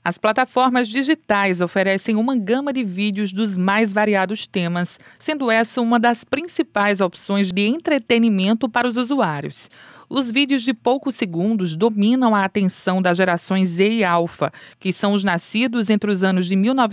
As plataformas digitais oferecem uma gama de vídeos dos mais variados temas, sendo essa uma das principais opções de entretenimento para os usuários. Os vídeos de poucos segundos dominam a atenção das gerações Z e Alfa, que são os nascidos entre os anos de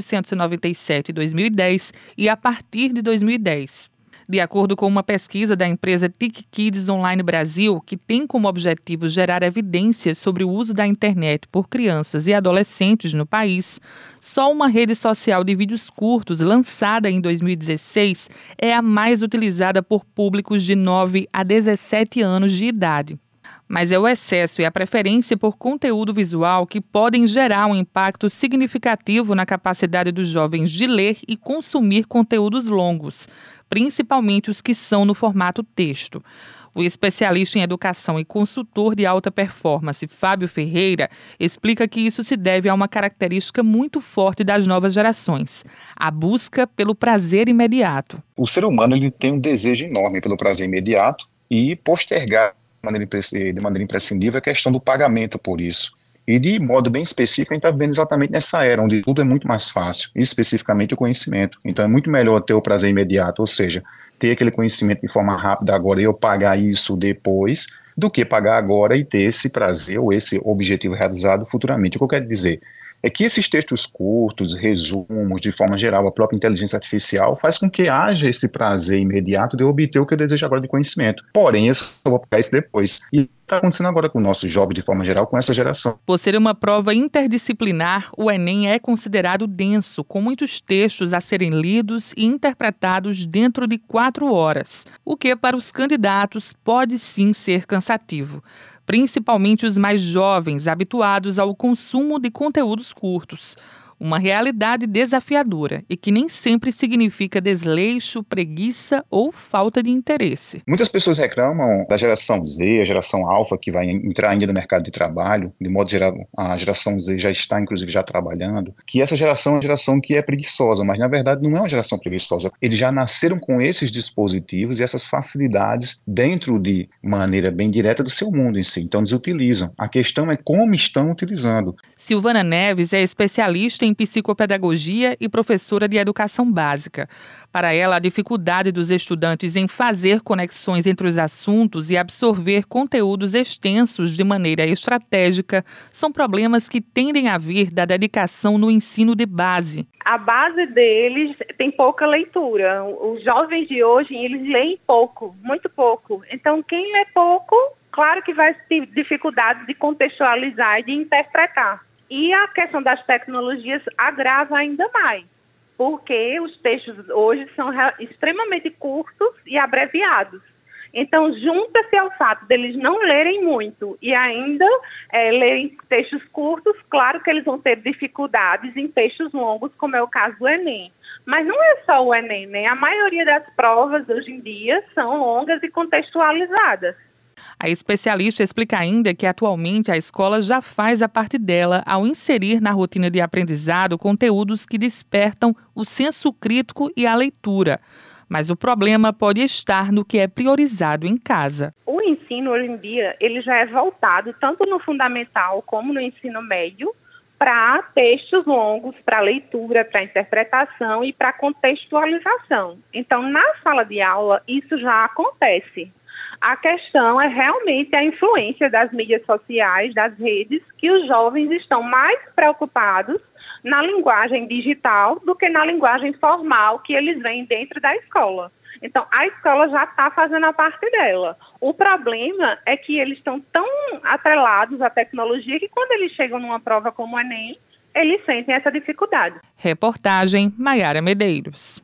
1997 e 2010 e a partir de 2010. De acordo com uma pesquisa da empresa TIC Kids Online Brasil, que tem como objetivo gerar evidências sobre o uso da internet por crianças e adolescentes no país, só uma rede social de vídeos curtos lançada em 2016 é a mais utilizada por públicos de 9 a 17 anos de idade. Mas é o excesso e a preferência por conteúdo visual que podem gerar um impacto significativo na capacidade dos jovens de ler e consumir conteúdos longos, principalmente os que são no formato texto. O especialista em educação e consultor de alta performance, Fábio Ferreira, explica que isso se deve a uma característica muito forte das novas gerações: a busca pelo prazer imediato. O ser humano ele tem um desejo enorme pelo prazer imediato e postergar de maneira imprescindível a questão do pagamento por isso. E de modo bem específico, a gente está vivendo exatamente nessa era, onde tudo é muito mais fácil, e especificamente o conhecimento. Então é muito melhor ter o prazer imediato, ou seja, ter aquele conhecimento de forma rápida agora e eu pagar isso depois, do que pagar agora e ter esse prazer ou esse objetivo realizado futuramente. O que eu quero dizer é que esses textos curtos, resumos, de forma geral, a própria inteligência artificial faz com que haja esse prazer imediato de eu obter o que eu desejo agora de conhecimento. Porém, eu vou pegar isso depois. E está acontecendo agora com o nosso jovem, de forma geral, com essa geração. Por ser uma prova interdisciplinar, o Enem é considerado denso, com muitos textos a serem lidos e interpretados dentro de 4 horas, o que para os candidatos pode sim ser cansativo, principalmente os mais jovens, habituados ao consumo de conteúdos curtos. Uma realidade desafiadora e que nem sempre significa desleixo, preguiça ou falta de interesse. Muitas pessoas reclamam da geração Z, a geração Alfa, que vai entrar ainda no mercado de trabalho. De modo geral, a geração Z já está, inclusive, já trabalhando, que essa geração é uma geração que é preguiçosa, mas na verdade não é uma geração preguiçosa. Eles já nasceram com esses dispositivos e essas facilidades dentro de maneira bem direta do seu mundo em si. Então eles utilizam. A questão é como estão utilizando. Silvana Neves é especialista em psicopedagogia e professora de educação básica. Para ela, a dificuldade dos estudantes em fazer conexões entre os assuntos e absorver conteúdos extensos de maneira estratégica são problemas que tendem a vir da dedicação no ensino de base. A base deles tem pouca leitura. Os jovens de hoje, eles leem pouco, muito pouco. Então, quem lê pouco, claro que vai ter dificuldade de contextualizar e de interpretar. E a questão das tecnologias agrava ainda mais, porque os textos hoje são extremamente curtos e abreviados. Então, junta-se ao fato deles não lerem muito e ainda lerem textos curtos, claro que eles vão ter dificuldades em textos longos, como é o caso do Enem. Mas não é só o Enem, né? A maioria das provas hoje em dia são longas e contextualizadas. A especialista explica ainda que atualmente a escola já faz a parte dela ao inserir na rotina de aprendizado conteúdos que despertam o senso crítico e a leitura. Mas o problema pode estar no que é priorizado em casa. O ensino hoje em dia ele já é voltado tanto no fundamental como no ensino médio para textos longos, para leitura, para interpretação e para contextualização. Então, na sala de aula, isso já acontece. A questão é realmente a influência das mídias sociais, das redes, que os jovens estão mais preocupados na linguagem digital do que na linguagem formal que eles veem dentro da escola. Então, a escola já está fazendo a parte dela. O problema é que eles estão tão atrelados à tecnologia que quando eles chegam numa prova como o Enem, eles sentem essa dificuldade. Reportagem Maiara Medeiros.